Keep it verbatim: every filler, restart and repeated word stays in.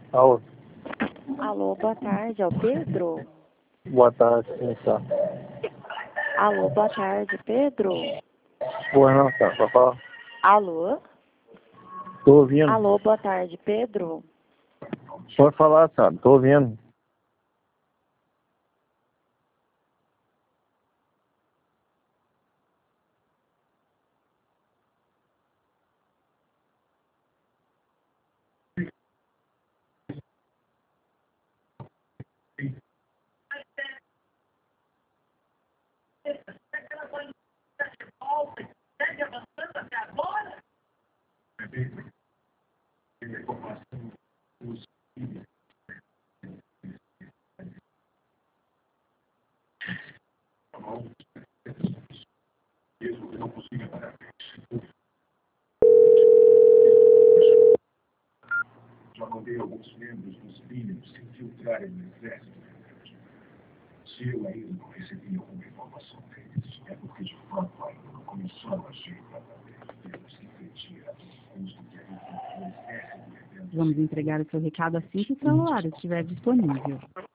Alô, Alô, boa tarde, é o Pedro? boa tarde, sim, tá. Alô, boa tarde, Pedro? Boa não, tá, pra falar. Alô? Tô ouvindo. Alô, boa tarde, Pedro? Pode falar, sabe? Tô ouvindo. Já mandei alguns membros dos mínimos se infiltrarem no exército. Se eu ainda não recebi alguma informação deles, é porque de fato ainda não começaram a agir através deles que retiram o custo que a infiltração exército. Vamos entregar o seu recado assim que o celular estiver disponível.